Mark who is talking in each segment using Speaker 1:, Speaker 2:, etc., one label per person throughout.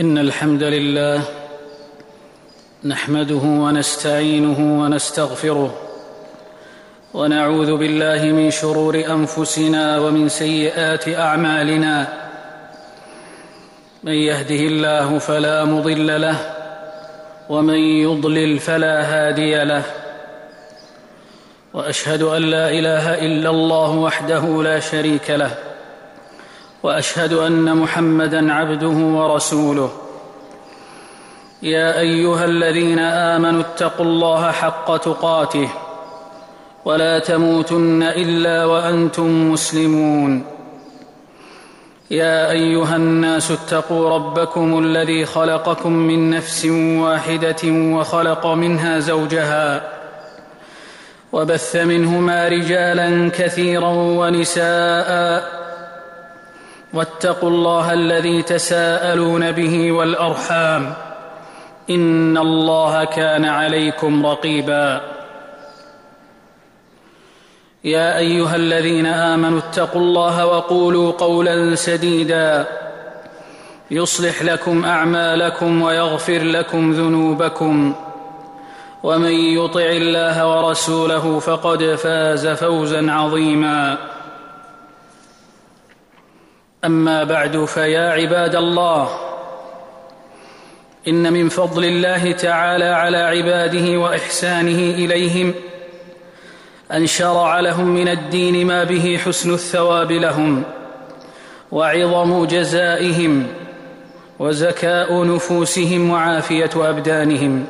Speaker 1: إن الحمد لله نحمده ونستعينه ونستغفره ونعوذ بالله من شرور أنفسنا ومن سيئات أعمالنا. من يهده الله فلا مضل له ومن يضلل فلا هادي له، وأشهد أن لا إله إلا الله وحده لا شريك له، وأشهد أن محمدًا عبده ورسوله. يا أيها الذين آمنوا اتقوا الله حق تقاته ولا تموتن إلا وأنتم مسلمون. يا أيها الناس اتقوا ربكم الذي خلقكم من نفس واحدة وخلق منها زوجها وبث منهما رجالا كثيرا ونساء، واتقوا الله الذي تساءلون به والأرحام إن الله كان عليكم رقيبا. يا أيها الذين آمنوا اتقوا الله وقولوا قولا سديدا يصلح لكم أعمالكم ويغفر لكم ذنوبكم، ومن يطع الله ورسوله فقد فاز فوزا عظيما. أما بعد، فيا عباد الله، إن من فضل الله تعالى على عباده وإحسانه إليهم أن شرع لهم من الدين ما به حسن الثواب لهم وعظم جزائهم وزكاء نفوسهم وعافية أبدانهم.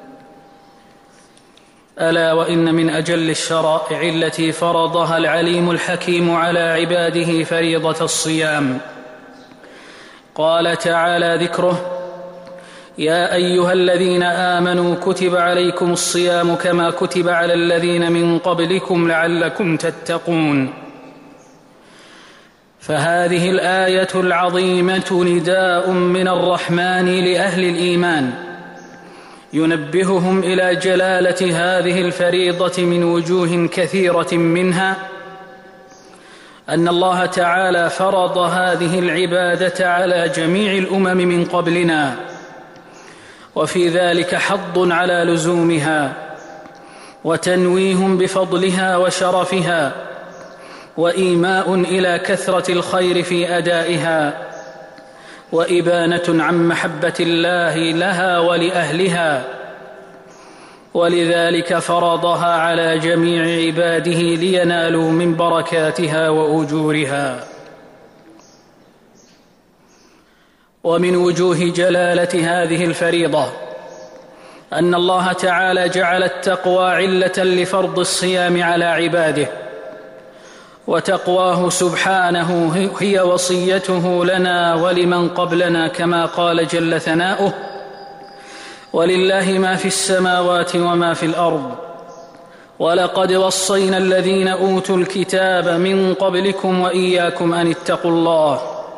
Speaker 1: ألا وإن من أجل الشرائع التي فرضها العليم الحكيم على عباده فريضة الصيام. قال تعالى ذكره: يا أيها الذين آمنوا كتب عليكم الصيام كما كتب على الذين من قبلكم لعلكم تتقون. فهذه الآية العظيمة نداء من الرحمن لأهل الإيمان ينبههم إلى جلالة هذه الفريضة من وجوه كثيرة، منها أن الله تعالى فرض هذه العبادة على جميع الأمم من قبلنا، وفي ذلك حض على لزومها وتنويه بفضلها وشرفها وإيماء إلى كثرة الخير في أدائها وإبانة عن محبة الله لها ولأهلها، ولذلك فرضها على جميع عباده لينالوا من بركاتها وأجورها. ومن وجوه جلالة هذه الفريضة أن الله تعالى جعل التقوى علة لفرض الصيام على عباده، وتقواه سبحانه هي وصيته لنا ولمن قبلنا، كما قال جل ثناؤه: ولله ما في السماوات وما في الأرض ولقد وصينا الذين أوتوا الكتاب من قبلكم وإياكم أن اتقوا الله.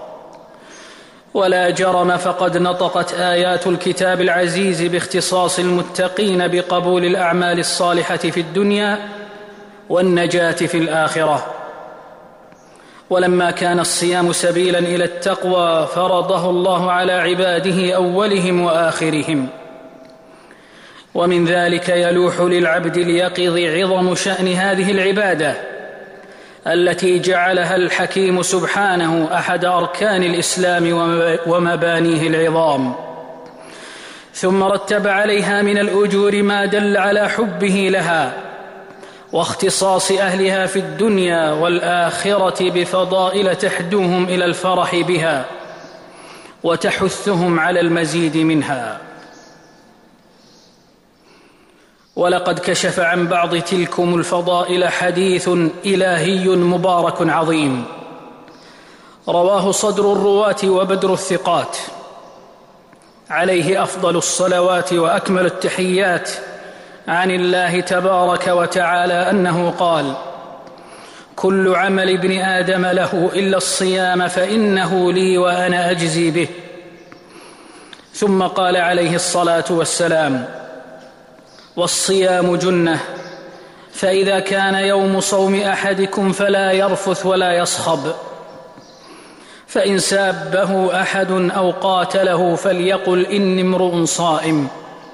Speaker 1: ولا جرم فقد نطقت آيات الكتاب العزيز باختصاص المتقين بقبول الأعمال الصالحة في الدنيا والنجاة في الآخرة. ولما كان الصيام سبيلا إلى التقوى فرضه الله على عباده أولهم وآخرهم. ومن ذلك يلوح للعبد اليقظ عظم شأن هذه العبادة التي جعلها الحكيم سبحانه أحد أركان الإسلام ومبانيه العظام، ثم رتب عليها من الأجور ما دل على حبه لها واختصاص أهلها في الدنيا والآخرة بفضائل تحدوهم إلى الفرح بها وتحثهم على المزيد منها. ولقد كشف عن بعض تلكم الفضائل حديث إلهي مبارك عظيم رواه صدر الرواة وبدر الثقات، عليه أفضل الصلوات وأكمل التحيات، عن الله تبارك وتعالى أنه قال: كل عمل ابن آدم له إلا الصيام فإنه لي وأنا أجزي به. ثم قال عليه الصلاة والسلام: والصيام جنة، فإذا كان يوم صوم أحدكم فلا يرفث ولا يصخب، فإن سابه أحد أو قاتله فليقل إني امرؤ صائم.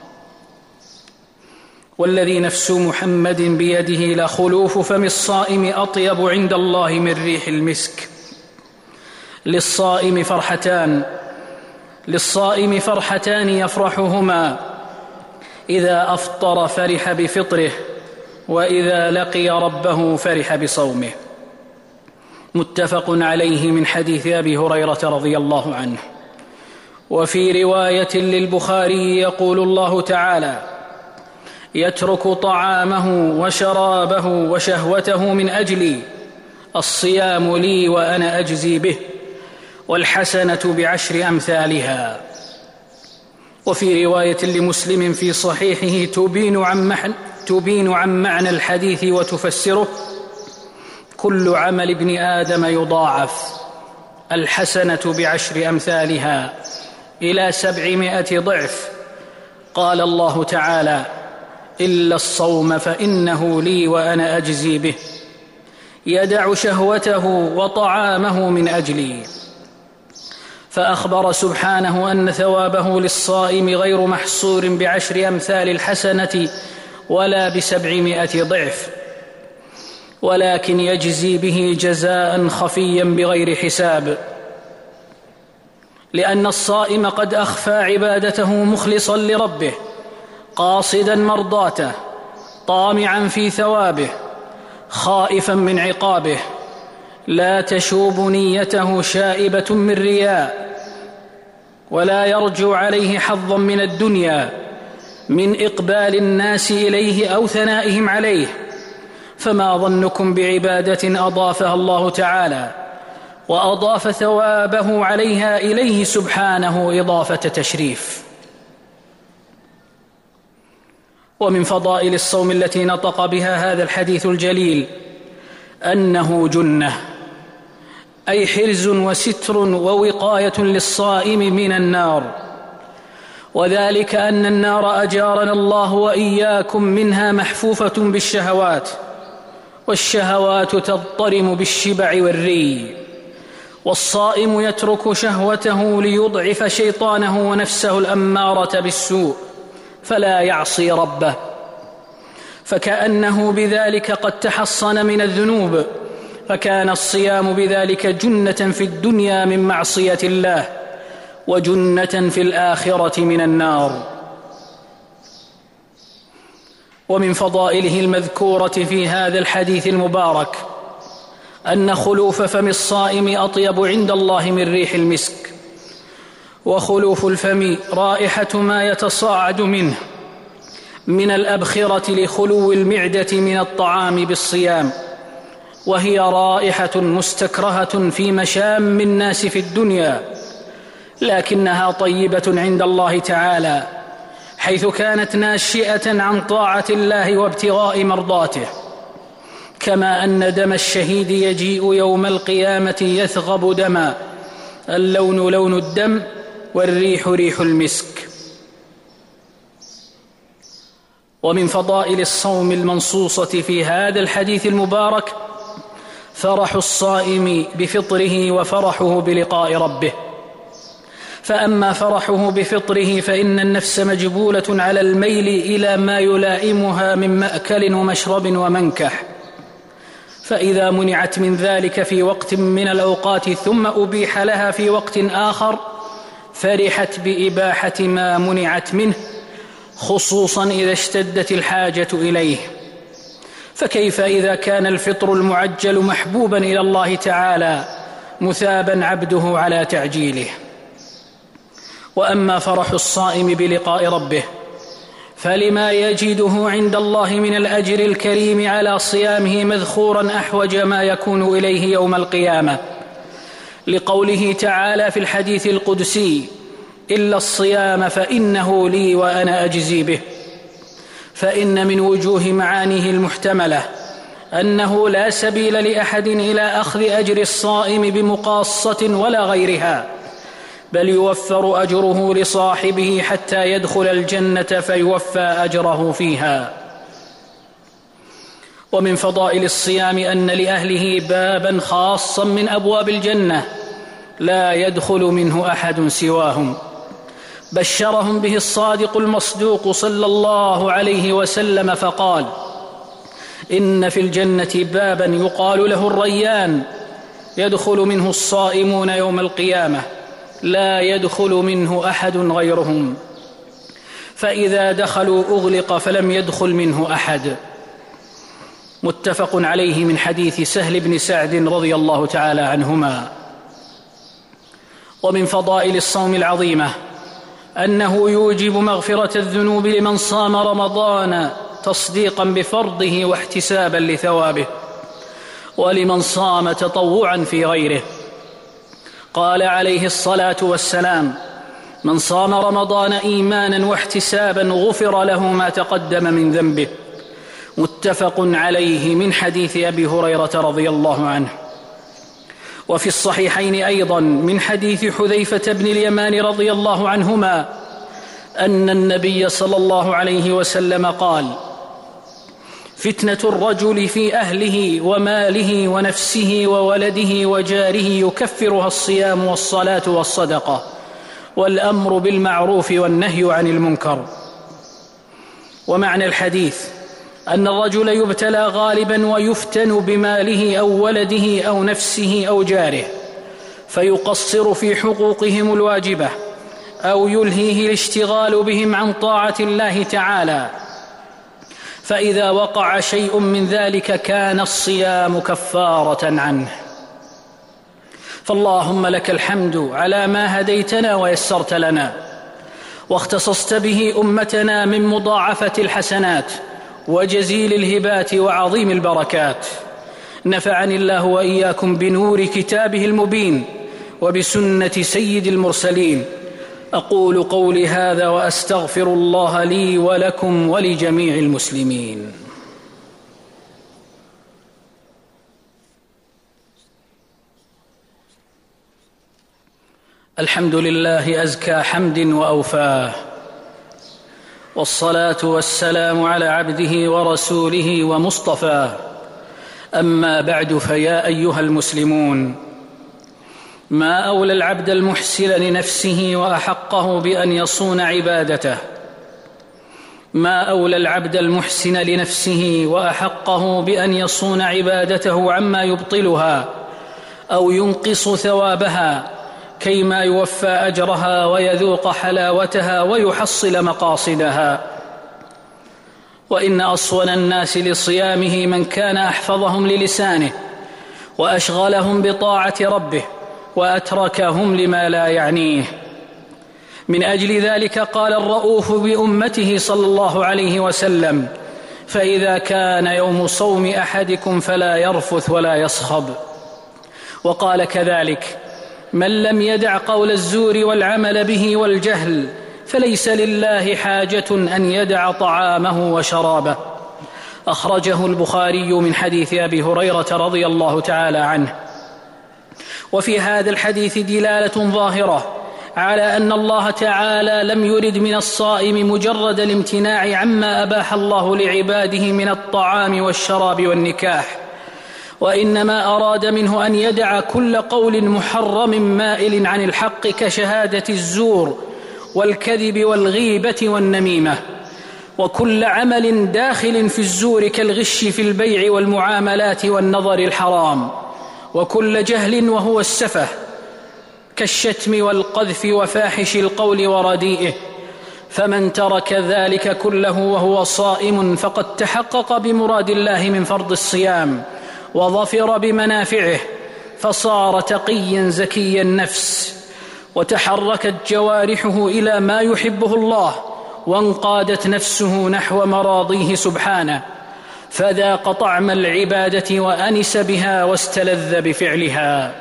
Speaker 1: والذي نفس محمد بيده لخلوف فم الصائم أطيب عند الله من ريح المسك. للصائم فرحتان يفرحهما: إذا أفطر فرح بفطره، وإذا لقي ربه فرح بصومه. متفق عليه من حديث أبي هريرة رضي الله عنه. وفي رواية للبخاري يقول الله تعالى: يترك طعامه وشرابه وشهوته من أجلي، الصيام لي وأنا أجزي به، والحسنة بعشر أمثالها. وفي رواية لمسلم في صحيحه تبين عن معنى الحديث وتفسره: كل عمل ابن آدم يضاعف، الحسنة بعشر أمثالها إلى 700 ضعف. قال الله تعالى: إلا الصوم فإنه لي وأنا أجزي به، يدع شهوته وطعامه من أجلي. فأخبر سبحانه أن ثوابه للصائم غير محصور بعشر أمثال الحسنة ولا ب700 ضعف، ولكن يجزي به جزاء خفيا بغير حساب، لأن الصائم قد أخفى عبادته مخلصا لربه، قاصدا مرضاته، طامعا في ثوابه، خائفا من عقابه، لا تشوب نيته شائبة من رياء، ولا يرجو عليه حظا من الدنيا من إقبال الناس إليه أو ثنائهم عليه. فما ظنكم بعبادة أضافها الله تعالى وأضاف ثوابه عليها إليه سبحانه إضافة تشريف. ومن فضائل الصوم التي نطق بها هذا الحديث الجليل أنه جنة، أي حرز وستر ووقاية للصائم من النار، وذلك أن النار أجارنا الله وإياكم منها محفوفة بالشهوات، والشهوات تضطرم بالشبع والري، والصائم يترك شهوته ليضعف شيطانه ونفسه الأمارة بالسوء فلا يعصي ربه، فكأنه بذلك قد تحصن من الذنوب، فكان الصيام بذلك جنة في الدنيا من معصية الله، وجنة في الآخرة من النار. ومن فضائله المذكورة في هذا الحديث المبارك أن خلوف فم الصائم أطيب عند الله من ريح المسك. وخلوف الفم رائحة ما يتصاعد منه من الأبخرة لخلو المعدة من الطعام بالصيام، وهي رائحة مستكرهة في مشام الناس في الدنيا، لكنها طيبة عند الله تعالى، حيث كانت ناشئة عن طاعة الله وابتغاء مرضاته. كما أن دم الشهيد يجيء يوم القيامة يثغب دما، اللون لون الدم والريح ريح المسك. ومن فضائل الصوم المنصوصة في هذا الحديث المبارك فرح الصائم بفطره وفرحه بلقاء ربه. فأما فرحه بفطره فإن النفس مجبولة على الميل إلى ما يلائمها من مأكل ومشرب ومنكح، فإذا منعت من ذلك في وقت من الأوقات ثم أبيح لها في وقت آخر فرحت بإباحة ما منعت منه، خصوصا إذا اشتدت الحاجة إليه. فكيف إذا كان الفطر المعجل محبوبا إلى الله تعالى مثابا عبده على تعجيله. وأما فرح الصائم بلقاء ربه فلما يجده عند الله من الأجر الكريم على صيامه مذخورا أحوج ما يكون إليه يوم القيامة، لقوله تعالى في الحديث القدسي: إلا الصيام فإنه لي وأنا أجزي به. فإن من وجوه معانيه المحتملة أنه لا سبيل لأحد إلى أخذ أجر الصائم بمقاصة ولا غيرها، بل يوفر أجره لصاحبه حتى يدخل الجنة فيوفى أجره فيها. ومن فضائل الصيام أن لأهله بابا خاصا من أبواب الجنة، لا يدخل منه أحد سواهم. بشرهم به الصادق المصدوق صلى الله عليه وسلم فقال: إن في الجنة بابا يقال له الريان، يدخل منه الصائمون يوم القيامة، لا يدخل منه أحد غيرهم، فإذا دخلوا أغلق فلم يدخل منه أحد. متفق عليه من حديث سهل بن سعد رضي الله تعالى عنهما. ومن فضائل الصوم العظيمة أنه يوجب مغفرة الذنوب لمن صام رمضان تصديقا بفرضه واحتسابا لثوابه، ولمن صام تطوعا في غيره. قال عليه الصلاة والسلام: من صام رمضان إيمانا واحتسابا غفر له ما تقدم من ذنبه. متفق عليه من حديث أبي هريرة رضي الله عنه. وفي الصحيحين أيضا من حديث حذيفة بن اليمان رضي الله عنهما أن النبي صلى الله عليه وسلم قال: فتنة الرجل في أهله وماله ونفسه وولده وجاره يكفرها الصيام والصلاة والصدقة والأمر بالمعروف والنهي عن المنكر. ومعنى الحديث أن الرجل يبتلى غالبا ويفتن بماله أو ولده أو نفسه أو جاره، فيقصر في حقوقهم الواجبة أو يلهيه الاشتغال بهم عن طاعة الله تعالى، فإذا وقع شيء من ذلك كان الصيام كفارة عنه. فاللهم لك الحمد على ما هديتنا ويسرت لنا، واختصصت به أمتنا من مضاعفة الحسنات وجزيل الهبات وعظيم البركات. نفعني الله وإياكم بنور كتابه المبين وبسنة سيد المرسلين. أقول قولي هذا وأستغفر الله لي ولكم ولجميع المسلمين. الحمد لله أزكى حمد وأوفاه، والصلاة والسلام على عبده ورسوله ومصطفاه. أما بعد، فيا أيها المسلمون، ما أولى العبد المحسن لنفسه وأحقه بأن يصون عبادته. ما أولى العبد المحسن لنفسه وأحقه بأن يصون عبادته عما يبطلها أو ينقص ثوابها، كيما يوفى أجرها ويذوق حلاوتها ويحصل مقاصدها. وإن أصون الناس لصيامه من كان أحفظهم للسانه وأشغلهم بطاعة ربه وأتركهم لما لا يعنيه. من أجل ذلك قال الرؤوف بأمته صلى الله عليه وسلم: فإذا كان يوم صوم أحدكم فلا يرفث ولا يصخب. وقال كذلك: من لم يدع قول الزور والعمل به والجهل فليس لله حاجة أن يدع طعامه وشرابه. أخرجه البخاري من حديث أبي هريرة رضي الله تعالى عنه. وفي هذا الحديث دلالة ظاهرة على أن الله تعالى لم يرد من الصائم مجرد الامتناع عما أباح الله لعباده من الطعام والشراب والنكاح، وإنما أراد منه أن يدع كل قول محرم مائل عن الحق كشهادة الزور والكذب والغيبة والنميمة، وكل عمل داخل في الزور كالغش في البيع والمعاملات والنظر الحرام، وكل جهل وهو السفه كالشتم والقذف وفاحش القول ورديئه. فمن ترك ذلك كله وهو صائم فقد تحقق بمراد الله من فرض الصيام وظفر بمنافعه، فصار تقيا زكي النفس، وتحركت جوارحه إلى ما يحبه الله، وانقادت نفسه نحو مراضيه سبحانه، فذاق طعم العبادة وأنس بها واستلذ بفعلها.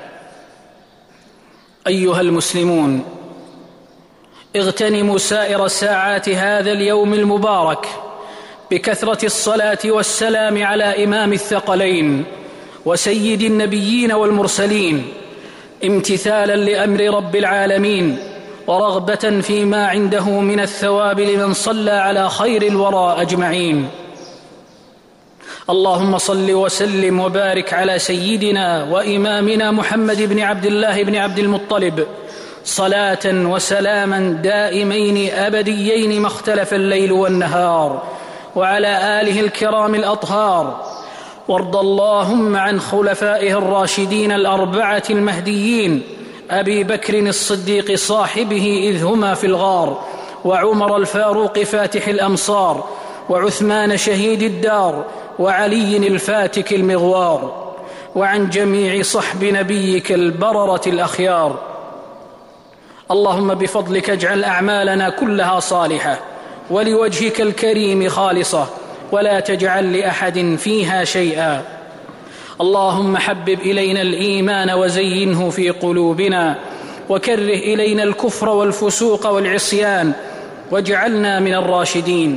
Speaker 1: أيها المسلمون، اغتنموا سائر ساعات هذا اليوم المبارك بكثرة الصلاة والسلام على إمام الثقلين وسيد النبيين والمرسلين، امتثالا لأمر رب العالمين ورغبة فيما عنده من الثواب لمن صلى على خير الورى أجمعين. اللهم صل وسلم وبارك على سيدنا وإمامنا محمد بن عبد الله بن عبد المطلب صلاة وسلاما دائمين أبديين ما اختلف الليل والنهار، وعلى آله الكرام الأطهار. وارض اللهم عن خلفائه الراشدين الأربعة المهديين، أبي بكر الصديق صاحبه إذ هما في الغار، وعمر الفاروق فاتح الأمصار، وعثمان شهيد الدار، وعلي الفاتك المغوار، وعن جميع صحب نبيك البررة الأخيار. اللهم بفضلك اجعل أعمالنا كلها صالحة ولوجهك الكريم خالصة، ولا تجعل لأحد فيها شيئا. اللهم حبب إلينا الإيمان وزينه في قلوبنا، وكره إلينا الكفر والفسوق والعصيان، واجعلنا من الراشدين.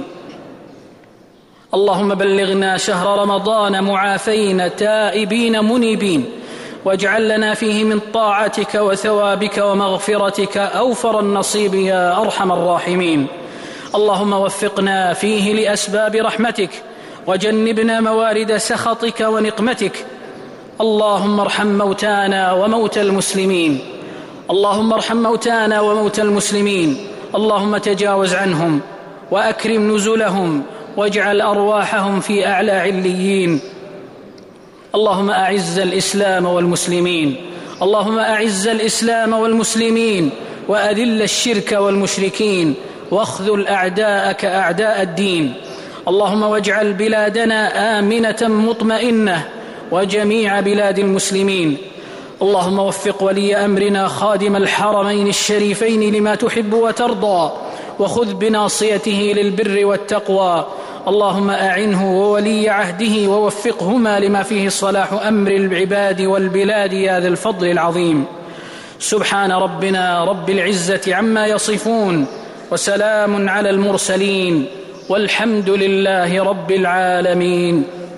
Speaker 1: اللهم بلغنا شهر رمضان معافين تائبين منيبين، واجعل لنا فيه من طاعتك وثوابك ومغفرتك أوفر النصيب يا أرحم الراحمين. اللهم وفقنا فيه لأسباب رحمتك، وجنبنا موارد سخطك ونقمتك. اللهم ارحم موتانا وموتى المسلمين، اللهم ارحم موتانا وموتى المسلمين. اللهم تجاوز عنهم وأكرم نزلهم، واجعل أرواحهم في أعلى عليين. اللهم أعز الإسلام والمسلمين، اللهم أعز الإسلام والمسلمين، وأذل الشرك والمشركين، واخذل أعداءك أعداء الدين. اللهم واجعل بلادنا آمنة مطمئنة، وجميع بلاد المسلمين. اللهم وفق ولي أمرنا خادم الحرمين الشريفين لما تحب وترضى، وخذ بناصيته للبر والتقوى. اللهم أعنه وولي عهده ووفقهما لما فيه صلاح أمر العباد والبلاد يا ذا الفضل العظيم. سبحان ربنا رب العزة عما يصفون، وسلام على المرسلين، والحمد لله رب العالمين.